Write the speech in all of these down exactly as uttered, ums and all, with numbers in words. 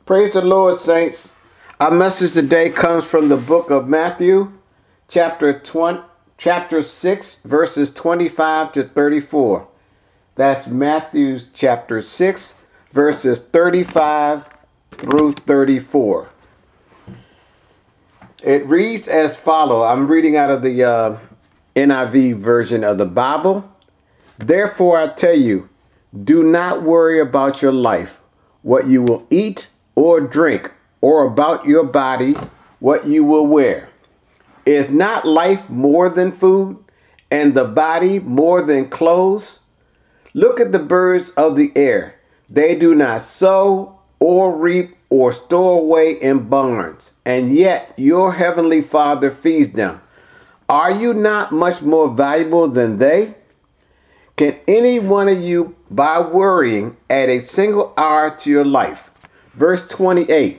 Praise the Lord, saints. Our message today comes from the book of Matthew, chapter twenty, chapter six, verses twenty-five to thirty-four. That's Matthew chapter six, verses thirty-five through thirty-four. It reads as follows. I'm reading out of the uh, N I V version of the Bible. Therefore, I tell you, do not worry about your life, what you will eat or drink, or about your body, what you will wear. Is not life more than food, and the body more than clothes? Look at the birds of the air. They do not sow or reap or store away in barns, and yet your heavenly Father feeds them. Are you not much more valuable than they? Can any one of you, by worrying, add a single hour to your life? Verse twenty-eight.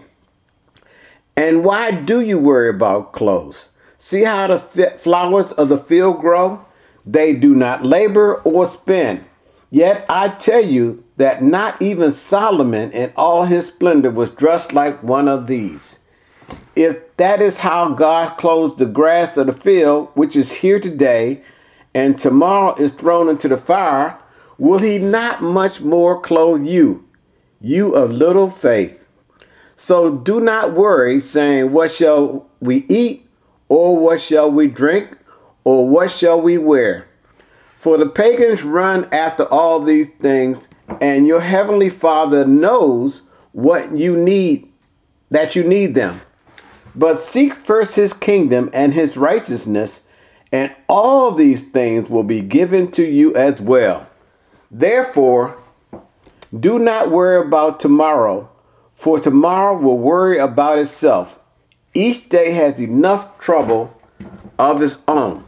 And why do you worry about clothes? See how the flowers of the field grow? They do not labor or spin. Yet I tell you that not even Solomon in all his splendor was dressed like one of these. If that is how God clothes the grass of the field, which is here today, and tomorrow is thrown into the fire, will he not much more clothe you, you of little faith? So do not worry, saying, what shall we eat, or what shall we drink, or what shall we wear? For the pagans run after all these things, and your heavenly Father knows what you need, that you need them. But seek first his kingdom and his righteousness, and all these things will be given to you as well. Therefore, do not worry about tomorrow, for tomorrow will worry about itself. Each day has enough trouble of its own.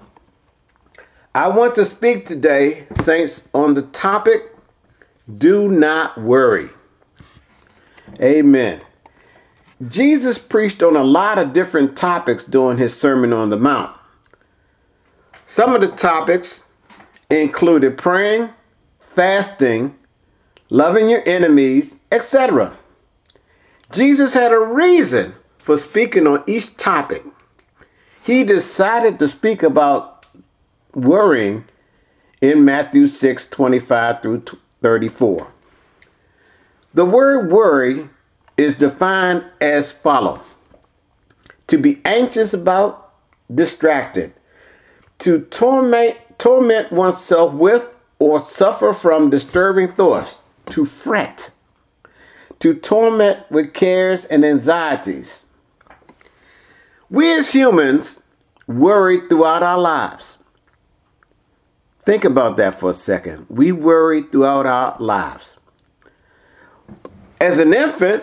I want to speak today, saints, on the topic, do not worry. Amen. Jesus preached on a lot of different topics during his Sermon on the Mount. Some of the topics included praying, fasting, loving your enemies, et cetera. Jesus had a reason for speaking on each topic. He decided to speak about worrying in Matthew six, twenty-five through thirty-four. The word worry is defined as follows: to be anxious about, distracted, to torment, torment oneself with or suffer from disturbing thoughts, to fret, to torment with cares and anxieties. We as humans worry throughout our lives. Think about that for a second. We worry throughout our lives. As an infant,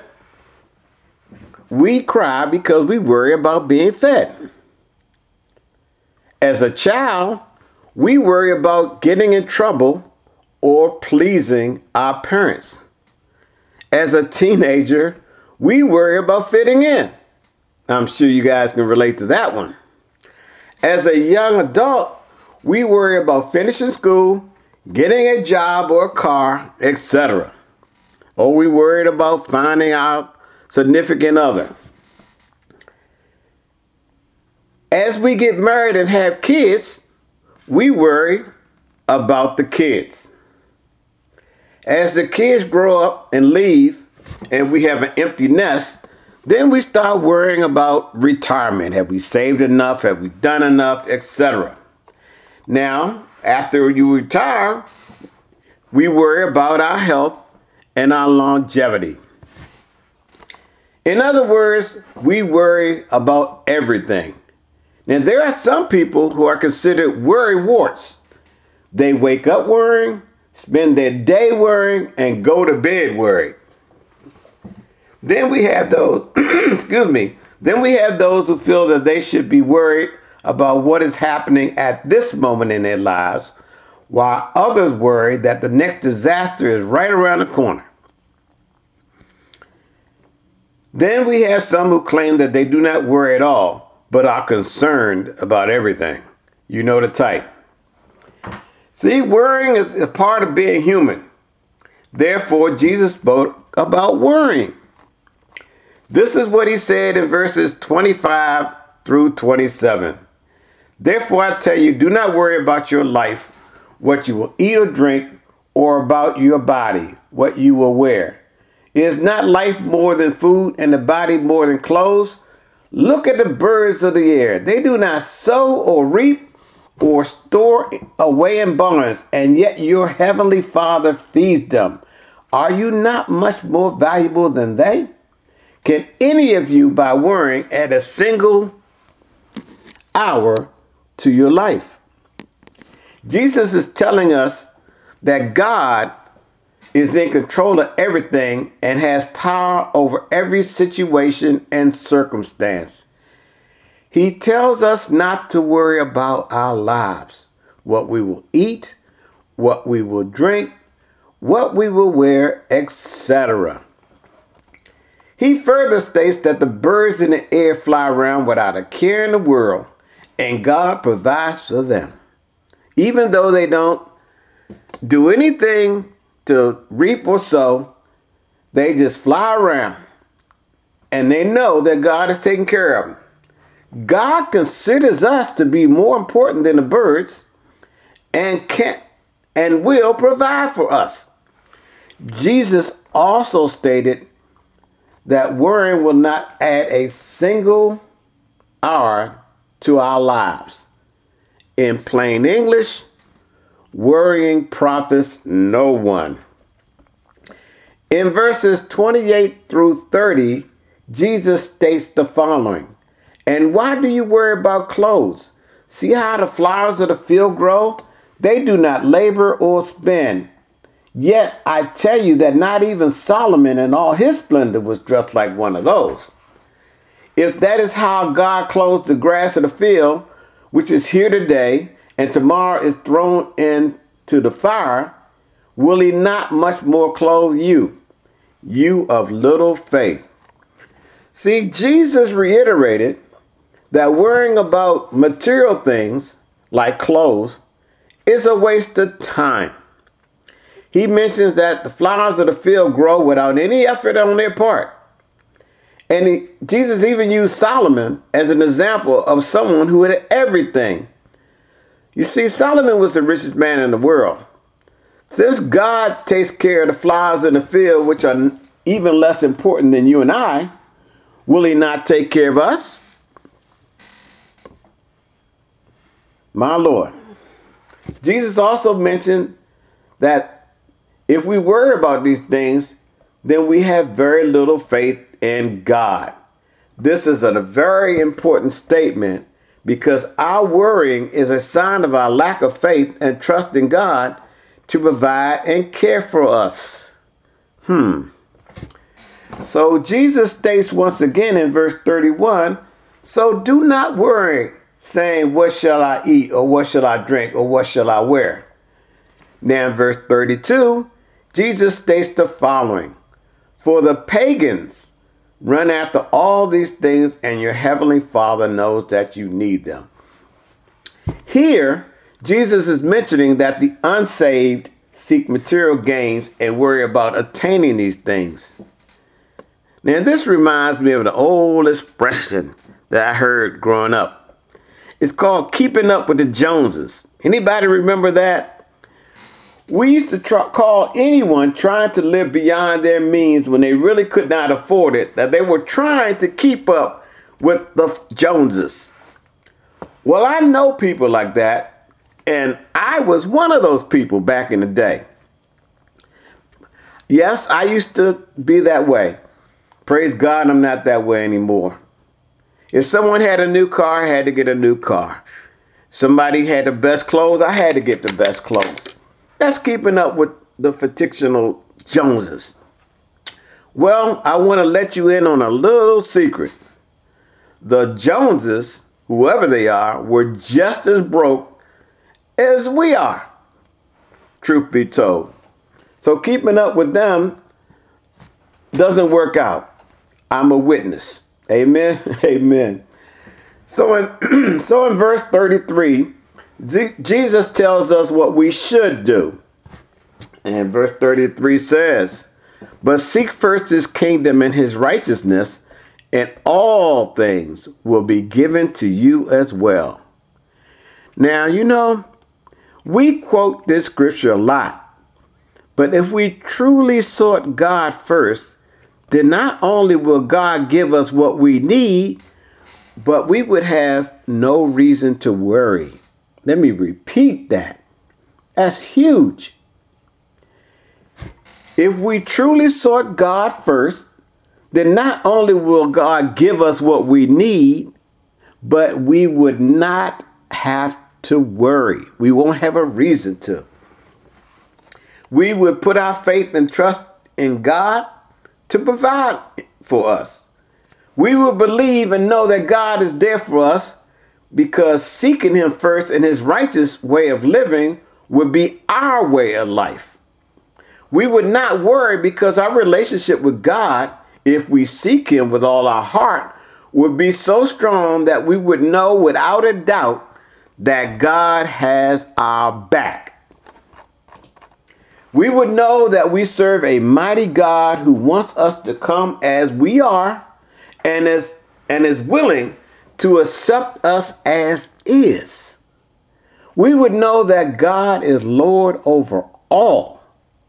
we cry because we worry about being fed. As a child, we worry about getting in trouble or pleasing our parents. As a teenager, we worry about fitting in. I'm sure you guys can relate to that one. As a young adult, we worry about finishing school, getting a job or a car, et cetera. Or we worried about finding our significant other. As we get married and have kids, we worry about the kids. As the kids grow up and leave and we have an empty nest, then we start worrying about retirement. Have we saved enough? Have we done enough? et cetera. Now, after you retire, we worry about our health and our longevity. In other words, we worry about everything. Now, there are some people who are considered worrywarts. They wake up worrying, spend their day worrying, and go to bed worried. Then we have those, excuse me, then we have those who feel that they should be worried about what is happening at this moment in their lives, while others worry that the next disaster is right around the corner. Then we have some who claim that they do not worry at all, but are concerned about everything. You know the type. See, worrying is a part of being human. Therefore, Jesus spoke about worrying. This is what he said in verses twenty-five through twenty-seven. Therefore, I tell you, do not worry about your life, what you will eat or drink, or about your body, what you will wear. Is not life more than food, and the body more than clothes? Look at the birds of the air. They do not sow or reap or store away in barns, and yet your heavenly Father feeds them. Are you not much more valuable than they? Can any of you, by worrying, add a single hour to your life? Jesus is telling us that God is in control of everything and has power over every situation and circumstance. He tells us not to worry about our lives, what we will eat, what we will drink, what we will wear, et cetera. He further states that the birds in the air fly around without a care in the world, and God provides for them. Even though they don't do anything to reap or sow, they just fly around, and they know that God is taking care of them. God considers us to be more important than the birds, and can and will provide for us. Jesus also stated that worrying will not add a single hour to our lives. In plain English, worrying profits no one. In verses twenty-eight through thirty, Jesus states the following. And why do you worry about clothes? See how the flowers of the field grow? They do not labor or spin. Yet I tell you that not even Solomon in all his splendor was dressed like one of those. If that is how God clothes the grass of the field, which is here today, and tomorrow is thrown into the fire, will he not much more clothe you, you of little faith? See, Jesus reiterated that worrying about material things, like clothes, is a waste of time. He mentions that the flowers of the field grow without any effort on their part. And he, Jesus even used Solomon as an example of someone who had everything. You see, Solomon was the richest man in the world. Since God takes care of the flowers in the field, which are even less important than you and I, will he not take care of us? My Lord. Jesus also mentioned that if we worry about these things, then we have very little faith in God. This is a very important statement because our worrying is a sign of our lack of faith and trust in God to provide and care for us. Hmm. So Jesus states once again in verse thirty-one, so do not worry, saying, what shall I eat, or what shall I drink, or what shall I wear? Now in verse thirty-two, Jesus states the following, for the pagans run after all these things, and your heavenly Father knows that you need them. Here, Jesus is mentioning that the unsaved seek material gains and worry about attaining these things. Now, this reminds me of the old expression that I heard growing up. It's called keeping up with the Joneses. Anybody remember that? We used to try, call anyone trying to live beyond their means when they really could not afford it, that they were trying to keep up with the Joneses. Well, I know people like that, and I was one of those people back in the day. Yes, I used to be that way. Praise God, I'm not that way anymore. If someone had a new car, I had to get a new car. Somebody had the best clothes, I had to get the best clothes. That's keeping up with the fictional Joneses. Well, I want to let you in on a little secret. The Joneses, whoever they are, were just as broke as we are, truth be told. So keeping up with them doesn't work out. I'm a witness. Amen. Amen. So in, so in verse thirty-three, Z- Jesus tells us what we should do. And verse thirty-three says, but seek first his kingdom and his righteousness, and all things will be given to you as well. Now, you know, we quote this scripture a lot, but if we truly sought God first, then not only will God give us what we need, but we would have no reason to worry. Let me repeat that. That's huge. If we truly sought God first, then not only will God give us what we need, but we would not have to worry. We won't have a reason to. We would put our faith and trust in God to provide for us. We would believe and know that God is there for us, because seeking him first and his righteous way of living would be our way of life. We would not worry, because our relationship with God, if we seek him with all our heart, would be so strong that we would know without a doubt that God has our back. We would know that we serve a mighty God who wants us to come as we are and is, and is willing to accept us as is. We would know that God is Lord over all.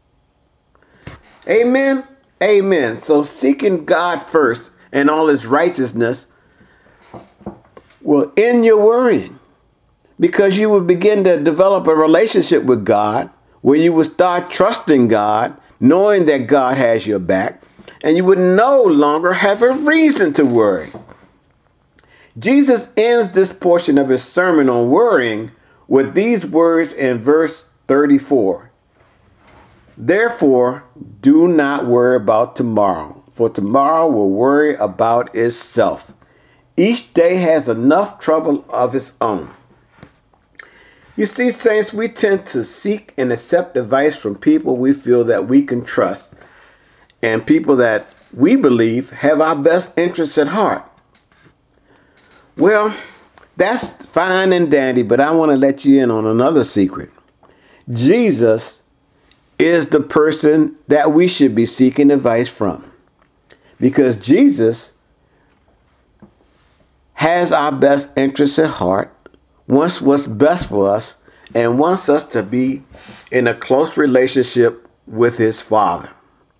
Amen. Amen. So seeking God first and all his righteousness will end your worrying, because you will begin to develop a relationship with God where you will start trusting God, knowing that God has your back, and you would no longer have a reason to worry. Jesus ends this portion of his sermon on worrying with these words in verse thirty-four. Therefore, do not worry about tomorrow, for tomorrow will worry about itself. Each day has enough trouble of its own. You see, saints, we tend to seek and accept advice from people we feel that we can trust, and people that we believe have our best interests at heart. Well, that's fine and dandy, but I want to let you in on another secret. Jesus is the person that we should be seeking advice from, because Jesus has our best interests at heart, wants what's best for us, and wants us to be in a close relationship with his Father.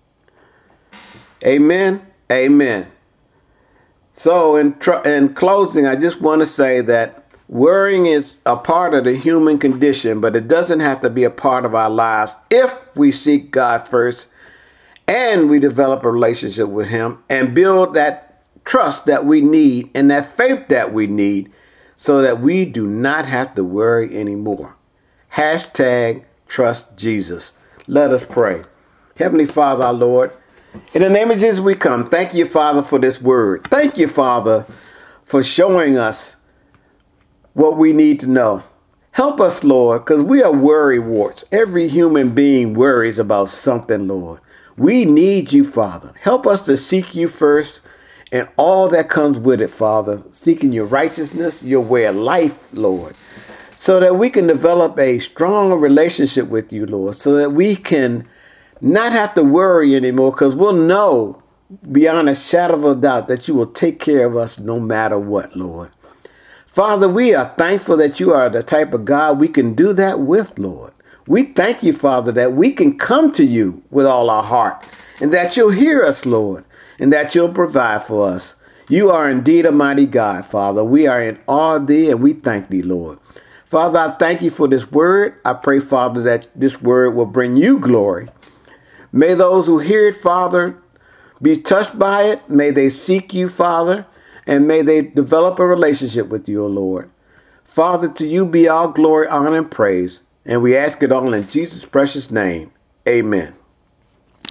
Amen. Amen. So in, tr- in closing, I just want to say that worrying is a part of the human condition, but it doesn't have to be a part of our lives if we seek God first and we develop a relationship with him and build that trust that we need and that faith that we need, so that we do not have to worry anymore. Hashtag trust Jesus. Let us pray. Heavenly Father, our Lord, in the name of Jesus we come. Thank you, Father, for this word. Thank you, Father, for showing us what we need to know. Help us, Lord, because we are worry warts. Every human being worries about something, Lord. We need you, Father. Help us to seek you first and all that comes with it, Father, seeking your righteousness, your way of life, Lord, so that we can develop a strong relationship with you, Lord, so that we can not have to worry anymore, because we'll know beyond a shadow of a doubt that you will take care of us no matter what, Lord. Father, we are thankful that you are the type of God we can do that with, Lord. We thank you, Father, that we can come to you with all our heart, and that you'll hear us, Lord, and that you'll provide for us. You are indeed a mighty God, Father. We are in awe of thee, and we thank thee, Lord. Father, I thank you for this word. I pray, Father, that this word will bring you glory. May those who hear it, Father, be touched by it. May they seek you, Father, and may they develop a relationship with you, O Lord. Father, to you be all glory, honor, and praise, and we ask it all in Jesus' precious name. Amen.